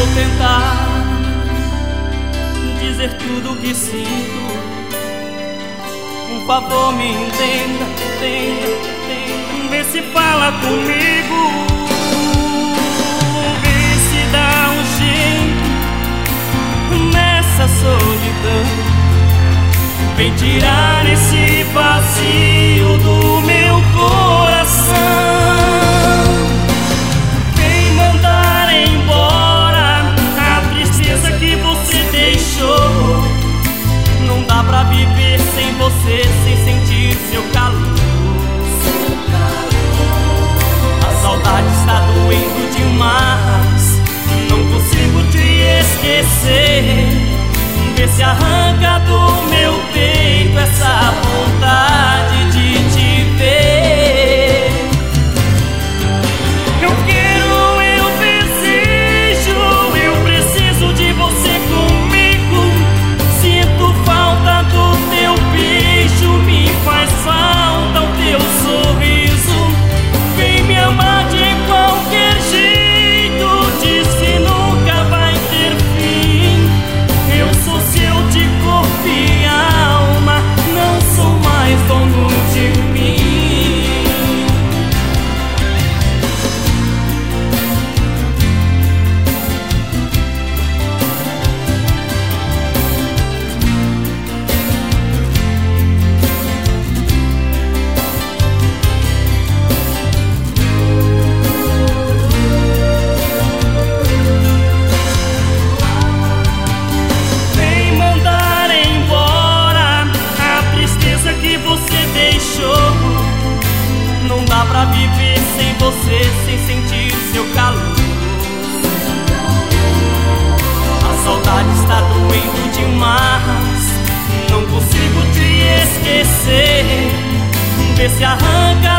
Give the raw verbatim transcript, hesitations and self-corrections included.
vou tentar dizer tudo o que sinto. Por favor, me entenda, entenda, entenda. Vê se fala comigo, vê se dá um jeito nessa solidão. Vem tirar esse vazio do meu coração. Vem mandar embora a tristeza que você deixou. Não dá pra viver sem você, sem sentir seu calor. A saudade está doendo demais, não consigo te esquecer. Vê se arranca do meu peito essa vontade de te ver. Eu quero, eu desejo, eu preciso de você comigo. Sinto falta do teu beijo, me faz falta o teu sorriso. Vem me amar de qualquer jeito, diz que nunca vai ter fim. Eu sou seu de corpo e alma, não sou mais dono de mim. Não dá pra viver sem você, sem sentir seu calor. A saudade está doendo demais, não consigo te esquecer. Vê se arranca